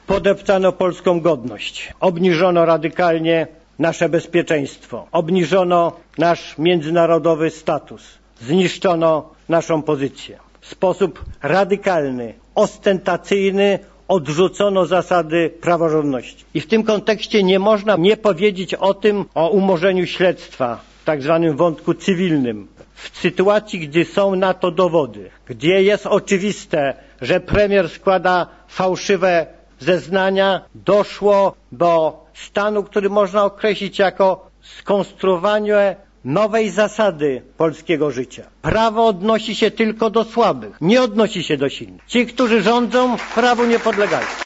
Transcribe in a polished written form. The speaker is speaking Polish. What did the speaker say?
Podeptano polską godność, obniżono radykalnie nasze bezpieczeństwo, obniżono nasz międzynarodowy status, zniszczono naszą pozycję. W sposób radykalny, ostentacyjny odrzucono zasady praworządności. I w tym kontekście nie można nie powiedzieć o umorzeniu śledztwa w tak zwanym wątku cywilnym. W sytuacji, gdy są na to dowody, gdzie jest oczywiste, że premier składa fałszywe zeznania, doszło do stanu, który można określić jako skonstruowanie nowej zasady polskiego życia. Prawo odnosi się tylko do słabych, nie odnosi się do silnych. Ci, którzy rządzą, prawu nie podlegają.